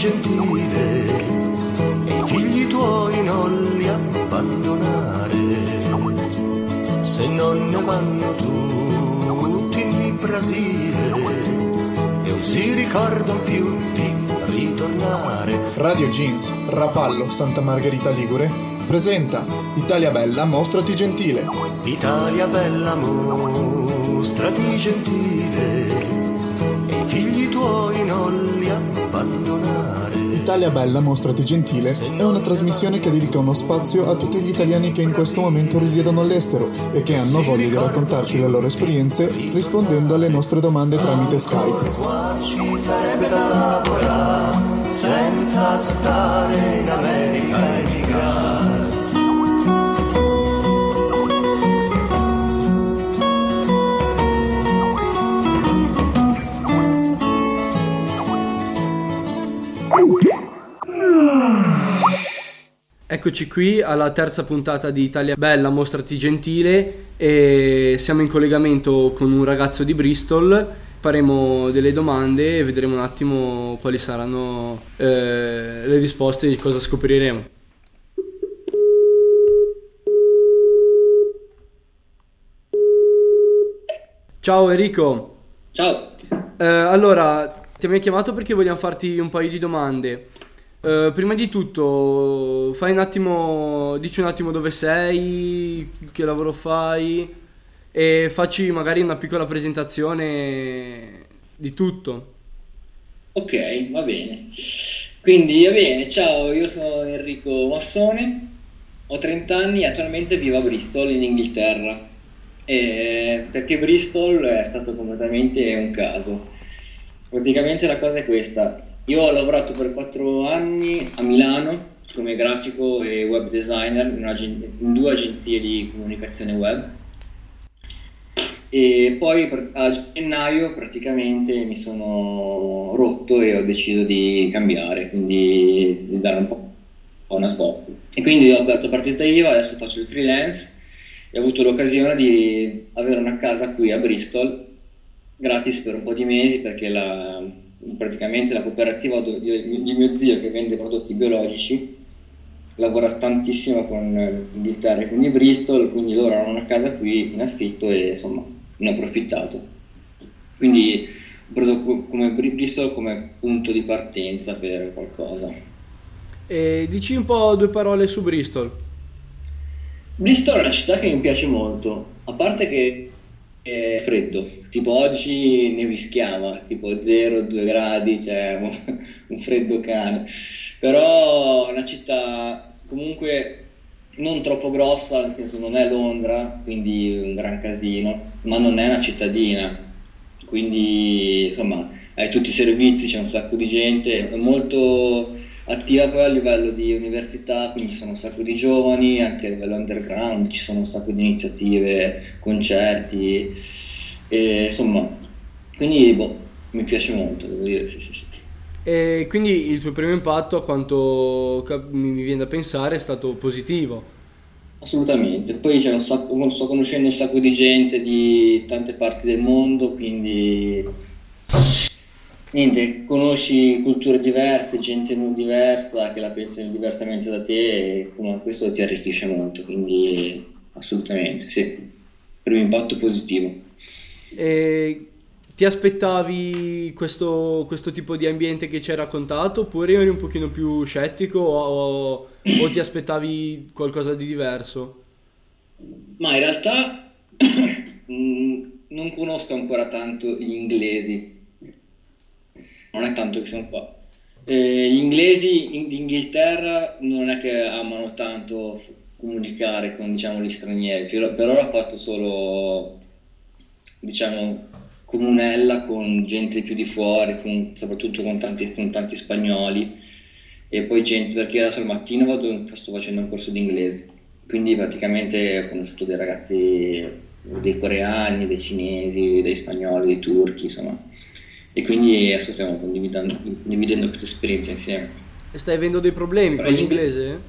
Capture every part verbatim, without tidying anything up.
gentile e i figli tuoi non li abbandonare, se non ne vanno tutti in Brasile e non si ricordano più di ritornare. Radio Jeans, Rapallo, Santa Margherita Ligure presenta Italia Bella, mostrati gentile. Italia Bella, mostrati gentile e i figli tuoi non li abbandonare. Italia Bella, mostrati gentile è una trasmissione che dedica uno spazio a tutti gli italiani che in questo momento risiedono all'estero e che hanno voglia di raccontarci le loro esperienze rispondendo alle nostre domande tramite Skype. Qua ci sarebbe da lavorare senza stare in America a emigrare. Eccoci qui alla terza puntata di Italia Bella, mostrati gentile, e siamo in collegamento con un ragazzo di Bristol. Faremo delle domande e vedremo un attimo quali saranno eh, le risposte e cosa scopriremo. Ciao Enrico. Ciao. Eh, allora, ti abbiamo chiamato perché vogliamo farti un paio di domande. Uh, prima di tutto, fai un attimo, dici un attimo dove sei, che lavoro fai e facci magari una piccola presentazione di tutto. Ok, va bene. Quindi, va bene, ciao, io sono Enrico Massone, ho trenta anni e attualmente vivo a Bristol in Inghilterra. E perché Bristol è stato completamente un caso. Praticamente la cosa è questa. Io ho lavorato per quattro anni a Milano come grafico e web designer in, un'agen- in due agenzie di comunicazione web e poi per- a gennaio praticamente mi sono rotto e ho deciso di cambiare, quindi di dare un po' una svolta. E quindi ho aperto partita I V A, adesso faccio il freelance e ho avuto l'occasione di avere una casa qui a Bristol gratis per un po' di mesi perché la... praticamente la cooperativa di, di mio zio che vende prodotti biologici lavora tantissimo con l'Inghilterra e quindi Bristol, quindi loro hanno una casa qui in affitto e insomma ne ho approfittato, quindi ho preso come Bristol come punto di partenza per qualcosa. E dici un po' due parole su Bristol. Bristol è una città che mi piace molto, a parte che è freddo, tipo oggi nevischiava, tipo zero due gradi, cioè un freddo cane, però è una città comunque non troppo grossa, nel senso non è Londra, quindi un gran casino, ma non è una cittadina, quindi insomma hai tutti i servizi, c'è un sacco di gente, è molto attiva poi a livello di università, quindi ci sono un sacco di giovani, anche a livello underground ci sono un sacco di iniziative, concerti, e insomma, quindi boh, mi piace molto, devo dire, sì, sì, sì. E quindi il tuo primo impatto, a quanto cap- mi mi viene da pensare, è stato positivo. Assolutamente, poi c'è un sacco, sto conoscendo un sacco di gente di tante parti del mondo, quindi niente, conosci culture diverse, gente non diversa che la pensano diversamente da te e come questo ti arricchisce molto, quindi assolutamente, sì, primo impatto positivo. E ti aspettavi questo, questo tipo di ambiente che ci hai raccontato, oppure eri un pochino più scettico o, o ti aspettavi qualcosa di diverso? Ma in realtà mm, non conosco ancora tanto gli inglesi, non è tanto che sono qua. Eh, gli inglesi in d'Inghilterra non è che amano tanto f- comunicare con, diciamo, gli stranieri, per per ora ho fatto solo, diciamo, comunella con gente più di fuori, con- soprattutto con tanti, con tanti spagnoli e poi gente, perché adesso al mattino vado, sto facendo un corso di inglese, quindi praticamente ho conosciuto dei ragazzi, dei coreani, dei cinesi, dei spagnoli, dei turchi, insomma. E quindi adesso stiamo condividendo, condividendo questa esperienza insieme. E stai avendo dei problemi Però con l'inglese- l'inglese?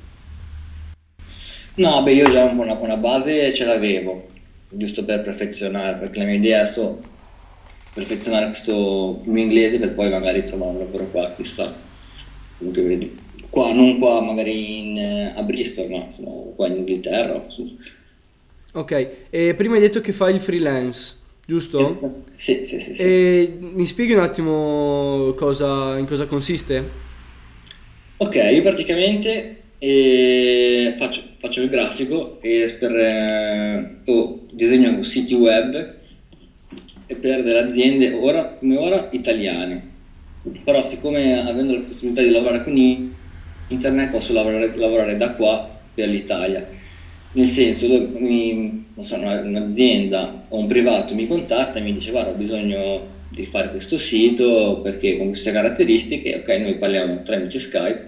No, beh, io già una buona base ce l'avevo, giusto per perfezionare, perché la mia idea è adesso perfezionare questo mio inglese per poi magari trovare un lavoro qua, chissà. comunque vedi, qua, non qua magari in, a Bristol, ma insomma, qua in Inghilterra. Su. Ok, e prima hai detto che fai il freelance, giusto? Sì, sì, sì, sì. E mi spieghi un attimo cosa, in cosa consiste? Ok, io praticamente eh, faccio, faccio il grafico e per, eh, oh, disegno siti web e per delle aziende, ora come ora, italiane. Però siccome avendo la possibilità di lavorare con internet posso lavorare, lavorare da qua per l'Italia. Nel senso, mi, non so, un'azienda o un privato mi contatta e mi dice guarda ho bisogno di fare questo sito perché con queste caratteristiche, ok, noi parliamo tramite Skype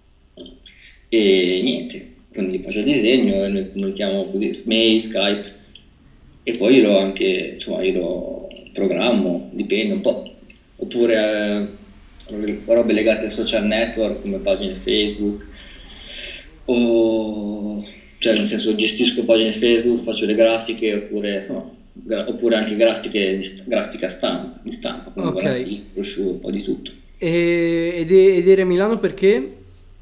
e niente, quindi faccio il disegno e noi, noi chiamiamo così, mail, Skype e poi io lo anche, insomma, io lo programmo, dipende un po', oppure eh, robe legate ai social network come pagine Facebook o cioè nel senso gestisco pagine Facebook, faccio le grafiche oppure, no, gra- oppure anche grafiche di, grafica stampa, di stampa, comunque Ok. brochure, un po' di tutto. E, ed, ed eri a Milano perché?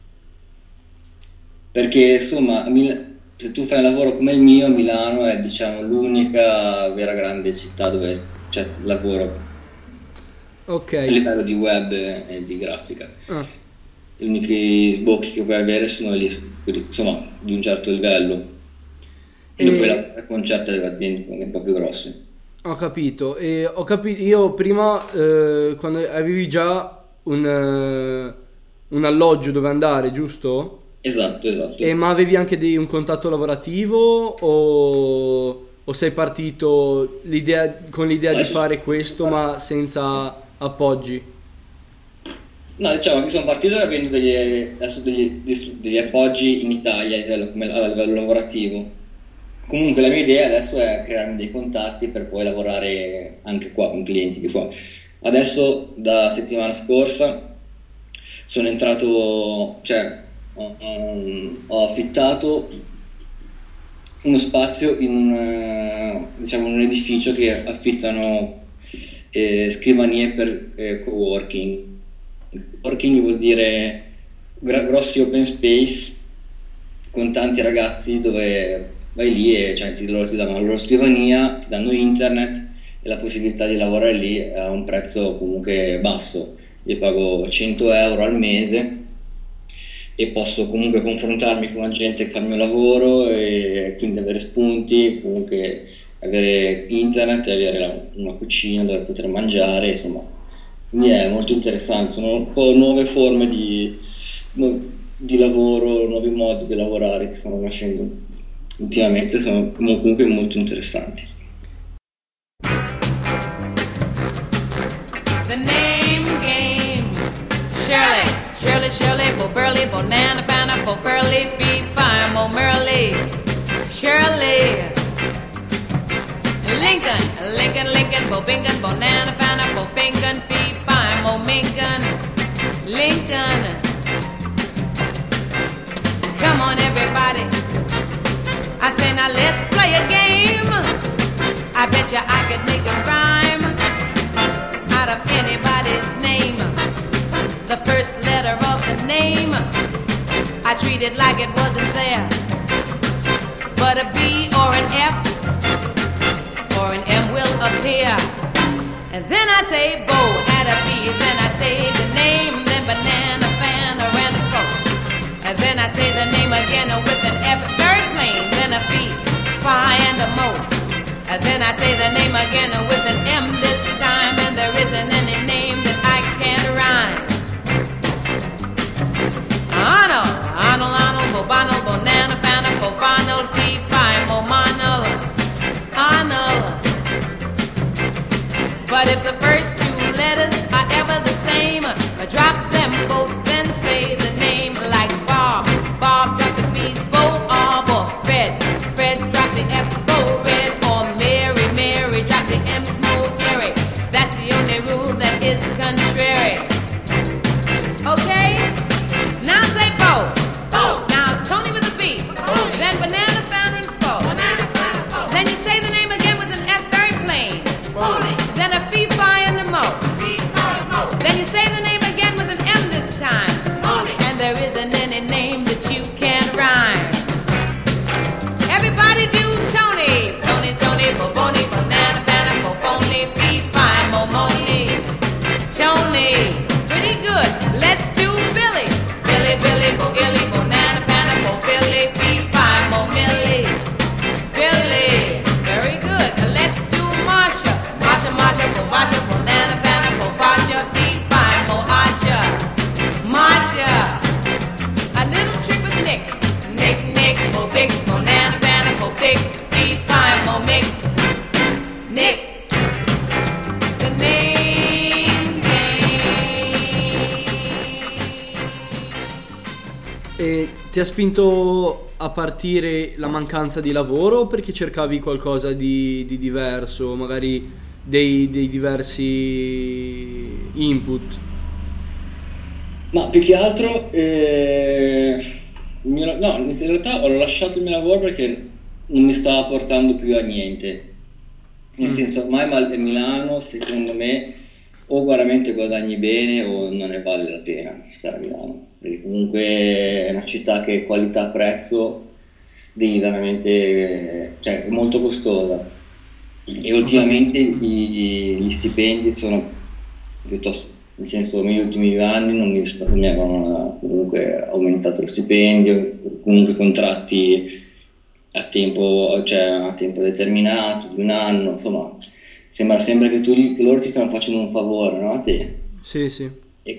Perché insomma, a Mil- se tu fai un lavoro come il mio, Milano è diciamo l'unica vera grande città dove c'è lavoro a Ok. livello di web e di grafica. Ah, Gli unici sbocchi che puoi avere sono lì, insomma, di un certo livello. E E- poi lavorare con certe aziende un po' più grosse. ho capito. E ho capito. Io prima, eh, quando avevi già un, eh, un alloggio dove andare, giusto? Esatto, esatto. E ma avevi anche dei- un contatto lavorativo o, o sei partito l'idea- con l'idea Ma di sì. fare questo ma senza appoggi? No, diciamo che sono partito avendo degli, adesso degli, degli- degli appoggi in Italia a livello, come- a livello lavorativo. Comunque la mia idea adesso è crearmi dei contatti per poi lavorare anche qua con clienti di qua. Adesso da settimana scorsa sono entrato, cioè ho, ho- ho affittato uno spazio in un, eh, diciamo, in un edificio che affittano eh, scrivanie per eh, coworking. Coworking vuol dire gra- grossi open space con tanti ragazzi dove vai lì e cioè, ti, loro ti danno la loro scrivania, ti danno internet e la possibilità di lavorare lì a un prezzo comunque basso. Io pago cento euro al mese e posso comunque confrontarmi con la gente che fa il mio lavoro e quindi avere spunti, comunque avere internet e avere la- una cucina dove poter mangiare, insomma. Quindi è molto interessante, sono un po' nuove forme di, di lavoro, nuovi modi di lavorare che stanno nascendo ultimamente, sono comunque molto interessanti. The name game. Shirley, Shirley, Shirley, Bo Burley, Bonana, Fana, Bo Furley, Fee, Fine, Mo Merley. Shirley. Lincoln, Lincoln, Lincoln, Bo Bingon, Bonana, Fana, Bo Fingon, Fee, Fine, Mo Mingon. Lincoln. Come on, everybody. I say now let's play a game. I bet you I could make a rhyme out of anybody's name. The first letter of the name I treat it like it wasn't there. But a B or an F or an M will appear. And then I say Bo, add a B. Then I say the name, then banana, fan, or and and then I say the name again with an F, third plane, then a P, Phi and a Mo. And then I say the name again with an M this time, and there isn't any name that I can't rhyme. Arnold, Arnold, Arnold, Bobano, Bonana, Fana, Fofano, P, Phi, Momano, Arnold. But if the first two letters are ever the same, I drop them both, then say the name like Bob. Bob drop the B's, Bo, Bob, or Fred. Fred drop the F's, Bo, Red, or Mary. Mary drop the M's, Mo, Mary. That's the only rule that is E ti ha spinto a partire la mancanza di lavoro o perché cercavi qualcosa di, di diverso, magari dei, dei diversi input? Ma più che altro, eh, il mio- no, in realtà ho lasciato il mio lavoro perché non mi stava portando più a niente. Nel Mm. senso, ormai Mal- Milano, secondo me, o veramente guadagni bene o non ne vale la pena stare a Milano. Perché comunque è una città che qualità-prezzo devi veramente, cioè è molto costosa. E Ho ultimamente capito. Mm. i- gli stipendi sono piuttosto, nel senso, negli ultimi due anni non mi, sta- non mi avevano comunque aumentato lo stipendio, comunque contratti a tempo, cioè a tempo determinato, di un anno, insomma, sembra sempre che, tu, che loro ti stiano facendo un favore, no? A te. Sì, sì. E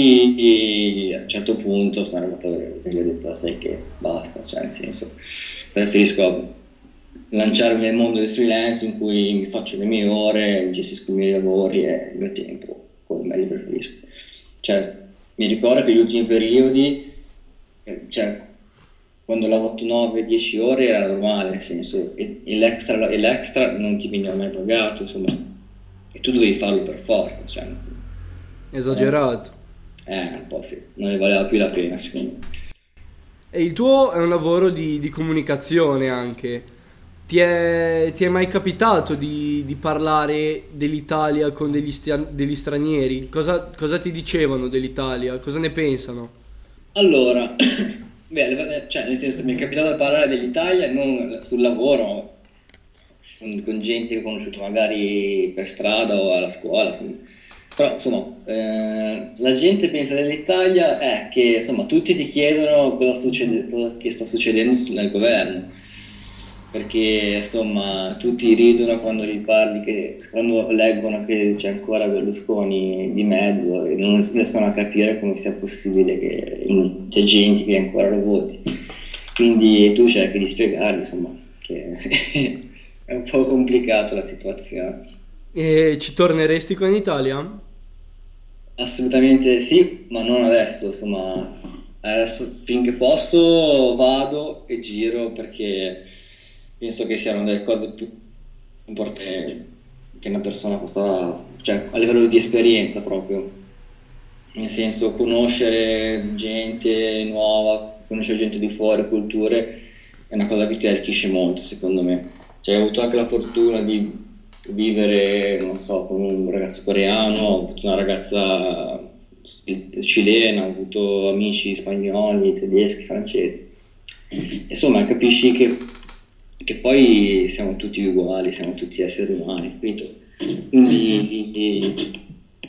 quindi a un certo punto sono arrivato e gli ho detto, sai che basta, cioè nel senso, preferisco lanciarmi nel mondo del freelance in cui mi faccio le mie ore, gestisco i miei lavori e il mio tempo, come meglio preferisco. Cioè, mi ricordo che gli ultimi periodi, eh, cioè, quando lavoro nove dieci ore era normale, nel senso, e, e l'extra, e l'extra non ti veniva mai pagato, insomma, e tu dovevi farlo per forza, cioè, Esagerato. eh, un po' sì, non ne valeva più la pena, secondo me. E il tuo è un lavoro di, di comunicazione anche. Ti è, ti è mai capitato di, di parlare dell'Italia con degli, stia- degli stranieri? Cosa, cosa ti dicevano dell'Italia? Cosa ne pensano? Allora, beh, le- cioè, nel senso, mi è capitato di parlare dell'Italia non sul lavoro, con, con gente che ho conosciuto magari per strada o alla scuola, insomma. Però insomma, eh, la gente pensa dell'Italia è che insomma tutti ti chiedono cosa succede, cosa che sta succedendo su- nel governo, perché insomma tutti ridono quando gli parli, che, quando leggono che c'è ancora Berlusconi di mezzo e non riescono a capire come sia possibile che in- c'è gente che ancora lo voti. Quindi tu cerchi di spiegargli insomma che è un po' complicata la situazione. E ci torneresti qua in Italia? Assolutamente sì, ma non adesso, insomma, adesso finché posso vado e giro perché penso che siano delle cose più importanti che una persona possa, cioè a livello di esperienza proprio, nel senso conoscere gente nuova, conoscere gente di fuori, culture, è una cosa che ti arricchisce molto secondo me. Cioè, ho avuto anche la fortuna di vivere, non so, con un ragazzo coreano, ho avuto una ragazza cilena, ho avuto amici spagnoli, tedeschi, francesi. Insomma, capisci che, che poi siamo tutti uguali, siamo tutti esseri umani, capito? Quindi,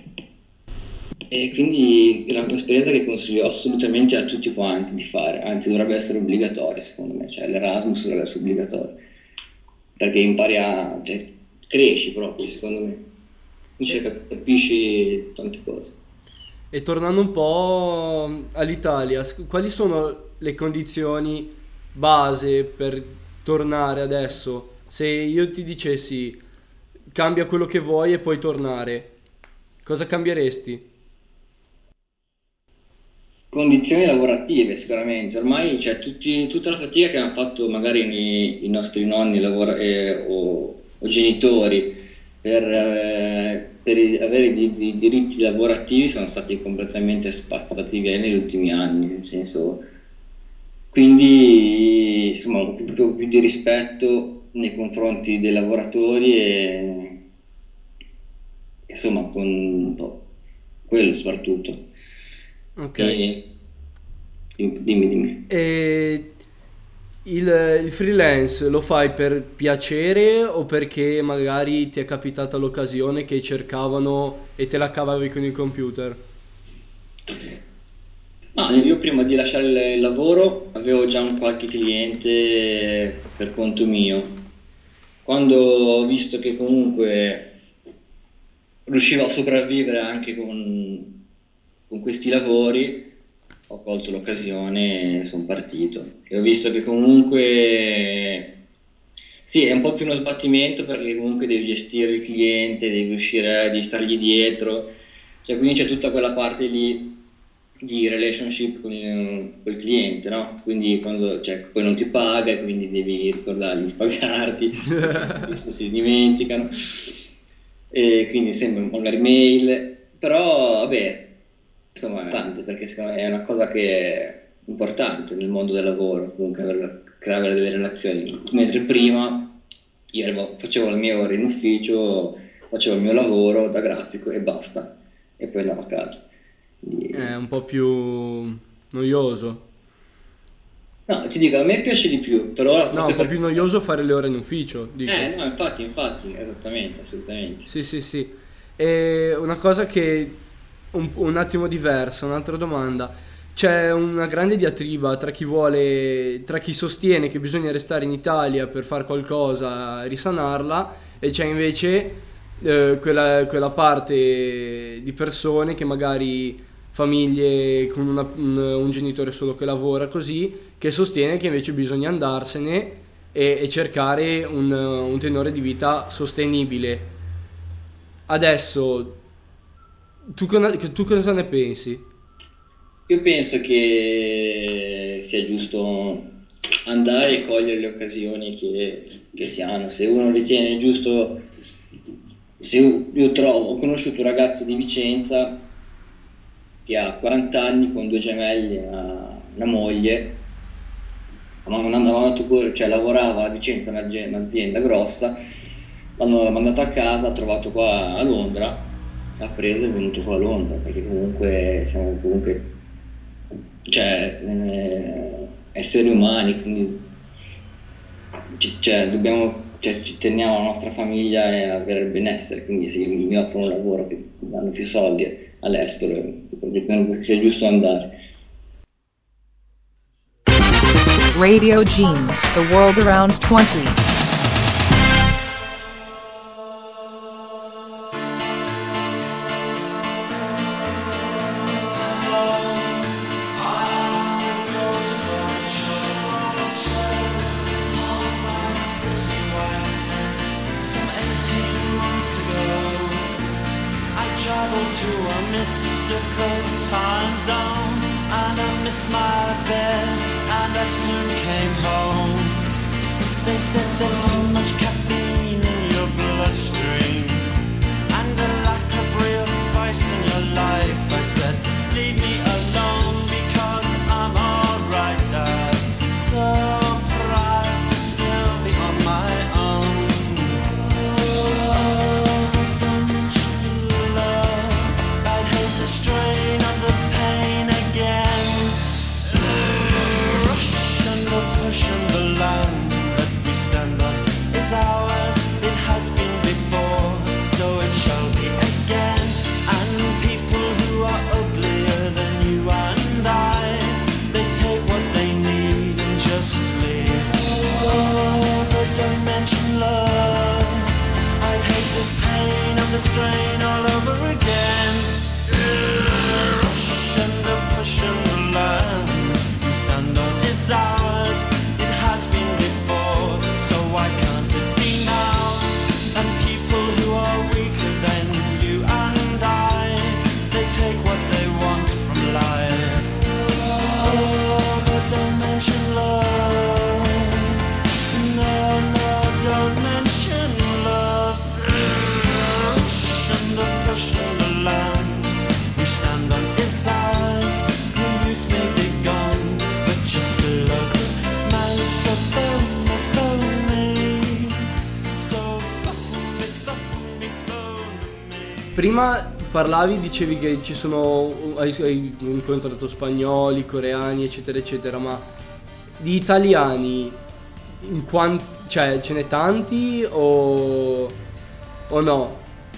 e quindi è un'esperienza che consiglio assolutamente a tutti quanti di fare, anzi dovrebbe essere obbligatoria secondo me, cioè l'Erasmus dovrebbe essere obbligatorio, perché impari a, cioè, cresci proprio secondo me, cioè, capisci tante cose. E tornando un po' all'Italia, s- quali sono le condizioni base per tornare adesso? Se io ti dicessi cambia quello che vuoi e puoi tornare, cosa cambieresti? Condizioni lavorative sicuramente, ormai c'è tutti- tutta la fatica che hanno fatto magari i, i nostri nonni lavora- eh, o, o genitori per, eh, per i- avere i, i diritti lavorativi sono stati completamente spazzati via negli ultimi anni, nel senso, quindi insomma un po' più, più di rispetto nei confronti dei lavoratori e insomma con un po' quello soprattutto. Ok. E, dimmi, dimmi. E il, il freelance lo fai per piacere o perché magari ti è capitata l'occasione che cercavano e te la cavavi con il computer? Ah, io prima di lasciare il il lavoro avevo già un qualche cliente per conto mio. Quando ho visto che comunque riuscivo a sopravvivere anche con, con questi lavori, ho colto l'occasione e sono partito. E ho visto che comunque sì, è un po' più uno sbattimento perché comunque devi gestire il cliente, devi riuscire a devi stargli dietro, cioè quindi c'è tutta quella parte lì di relationship con il, col cliente, no? Quindi quando, cioè, poi non ti paga, quindi devi ricordargli di pagarti, spesso si dimenticano, e quindi sempre magari mail, però vabbè, insomma, è tante, perché secondo me è una cosa che è importante nel mondo del lavoro, comunque aver, creare delle relazioni, mentre prima io arrivo, facevo le mie ore in ufficio, facevo il mio lavoro da grafico e basta, e poi andavo a casa. Quindi... È un po' più noioso. No, ti dico, a me piace di più, però... No, un po' più noioso fare le ore in ufficio, dico. Eh, no, infatti, infatti, esattamente, assolutamente. Sì, sì, sì. E una cosa che... Un, un attimo diversa, un'altra domanda. C'è una grande diatriba tra chi vuole... Tra chi sostiene che bisogna restare in Italia per fare qualcosa, risanarla, e c'è invece eh, quella, quella parte di persone che magari... famiglie con una, un, un genitore solo che lavora così, che sostiene che invece bisogna andarsene e, e cercare un, un tenore di vita sostenibile. Adesso tu, tu cosa ne pensi? Io penso che sia giusto andare e cogliere le occasioni che, che si hanno. Se uno ritiene giusto, se io, io trovo, ho conosciuto un ragazzo di Vicenza che ha quaranta anni con due gemelli e una, una moglie, cioè lavorava a Vicenza, un'azienda grossa, l'hanno mandato a casa, ha trovato qua a Londra, ha preso e è venuto qua a Londra, perché comunque siamo comunque, cioè, eh, esseri umani, quindi cioè, dobbiamo, cioè, ci teniamo alla nostra famiglia e avere il benessere, quindi se mi offrono un lavoro che danno più soldi all'estero, ritengo che sia giusto andare. Radio Genes, the world around twenty. Prima parlavi, dicevi che ci sono, hai, hai incontrato spagnoli, coreani, eccetera, eccetera, ma di italiani, in quanti, cioè ce n'è tanti o, o no?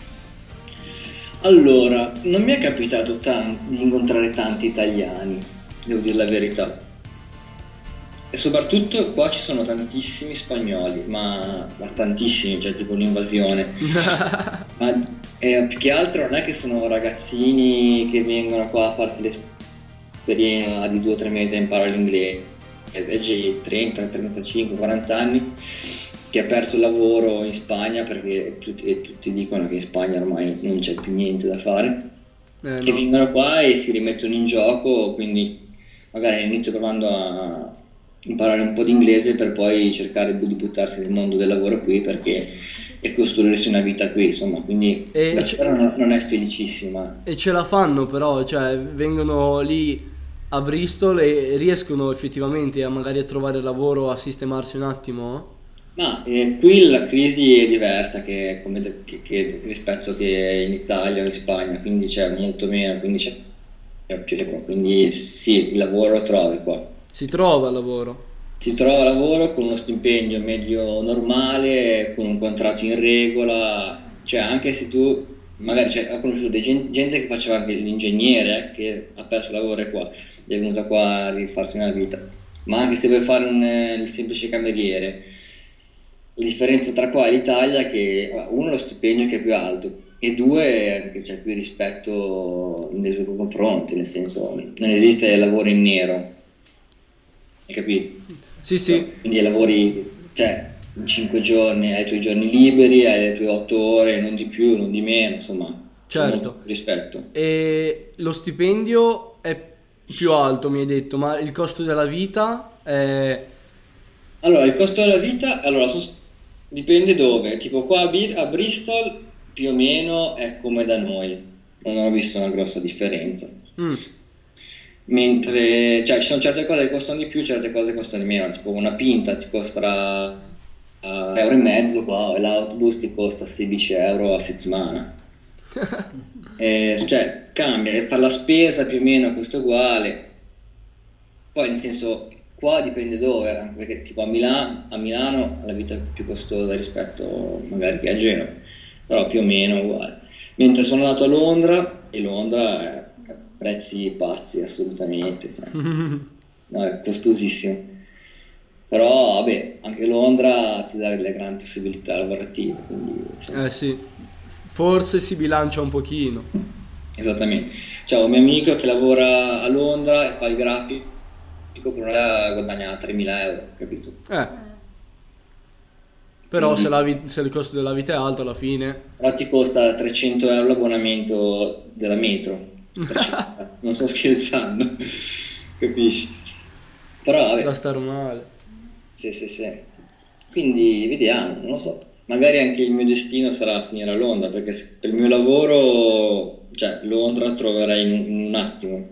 Allora, non mi è capitato tan- di incontrare tanti italiani, devo dire la verità. E soprattutto qua ci sono tantissimi spagnoli, ma, ma tantissimi, cioè tipo un'invasione. Ma eh, più che altro non è che sono ragazzini che vengono qua a farsi l'esperienza di due o tre mesi a imparare l'inglese, è già trenta, trentacinque, quaranta anni che ha perso il lavoro in Spagna perché tutti, e tutti dicono che in Spagna ormai non c'è più niente da fare. Eh, che no. vengono qua e si rimettono in gioco, quindi magari all'inizio provando a imparare un po' di inglese per poi cercare di buttarsi nel mondo del lavoro qui perché e costruirsi una vita qui, insomma, quindi E la c- storia non, non è felicissima. E ce la fanno però, cioè vengono lì a Bristol e riescono effettivamente a magari a trovare lavoro, a sistemarsi un attimo? Ma eh, qui la crisi è diversa che, come de- che- che rispetto che in Italia o in Spagna, quindi c'è molto meno, quindi c'è, c'è più di qua, quindi sì, il lavoro lo trovi qua. Si trova lavoro. Si trova lavoro con uno stipendio medio normale, con un contratto in regola, cioè anche se tu magari cioè, ho conosciuto dei gen- gente che faceva anche l'ingegnere eh, che ha perso il lavoro qua, è venuta qua a rifarsi una vita, ma anche se vuoi fare un, eh, il semplice cameriere, la differenza tra qua e l'Italia è che vabbè, uno lo stipendio che è più alto e due che c'è più rispetto nei suoi confronti, nel senso non esiste lavoro in nero, hai capito? Sì, sì. Quindi lavori, cioè, in cinque giorni, hai i tuoi giorni liberi, hai le tue otto ore, non di più, non di meno, insomma, c'è Certo. molto rispetto. E lo stipendio è più alto, mi hai detto, ma il costo della vita è... Allora, il costo della vita, allora, sos- dipende dove, tipo qua a, Bir- a Bristol più o meno è come da noi, non ho visto una grossa differenza. Mm. Mentre, cioè, ci sono certe cose che costano di più, certe cose che costano di meno, tipo una pinta ti costerà uh, euro e mezzo qua, e l'autobus ti costa sedici euro a settimana. Eh, cioè, cambia, e fare la spesa più o meno costa uguale. Poi, nel senso, qua dipende dove, anche perché tipo a Milano, a Milano la vita è più costosa rispetto magari che a Genova, però più o meno uguale. Mentre sono andato a Londra, e Londra è prezzi pazzi assolutamente, cioè. No, è costosissimo, però vabbè, anche Londra ti dà delle grandi possibilità lavorative, quindi insomma, Eh sì, forse si bilancia un pochino. esattamente. Cioè, ho un mio amico che lavora a Londra e fa il grafico, per ora guadagna tremila euro, capito? Eh. Però Quindi- se, la vi- se il costo della vita è alto alla fine... Però ti costa trecento euro l'abbonamento della metro. trecento, non sto scherzando, capisci? Però vabbè, Da star male. sì, sì, sì. Quindi vediamo, non lo so. Magari anche il mio destino sarà finire a Londra, perché se- per il mio lavoro, cioè Londra troverei in un, in un attimo.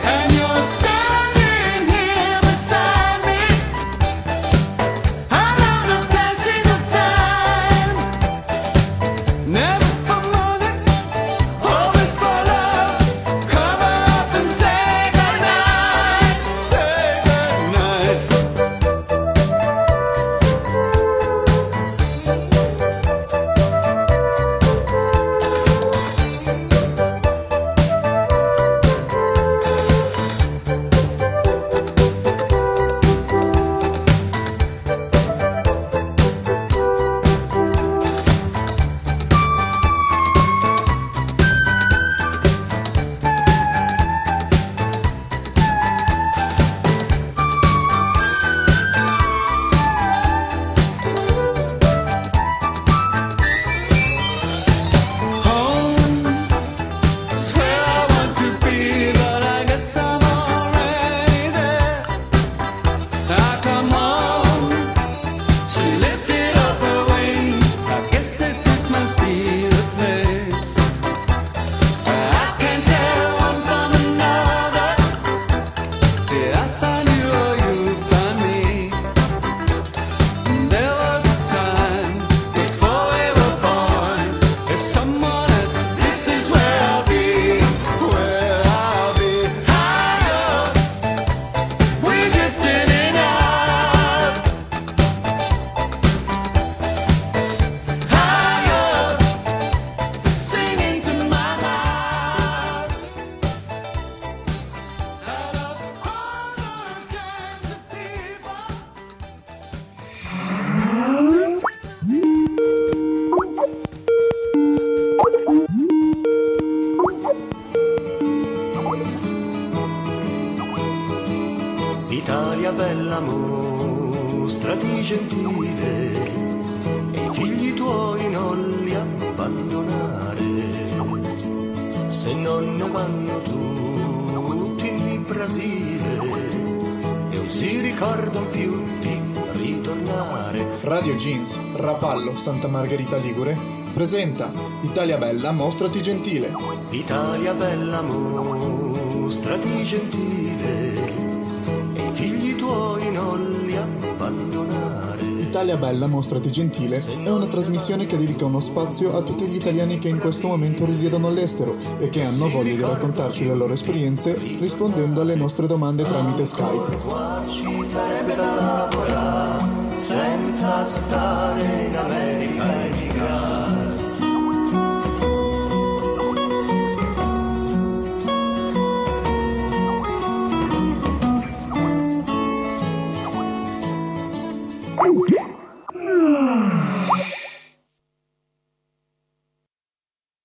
I'm mostrati gentile e i figli tuoi non li abbandonare, se non ne vanno tutti in Brasile e non si ricordano più di ritornare. Radio Jeans, Rapallo, Santa Margherita Ligure presenta Italia Bella, mostrati gentile. Italia bella, mostrati gentile e i figli tuoi non li abbandonare. Italia Bella, mostrati gentile è una trasmissione che dedica uno spazio a tutti gli italiani che in questo momento risiedono all'estero e che hanno voglia di raccontarci le loro esperienze rispondendo alle nostre domande tramite Skype. Qua ci sarebbe da lavorare senza stare in America.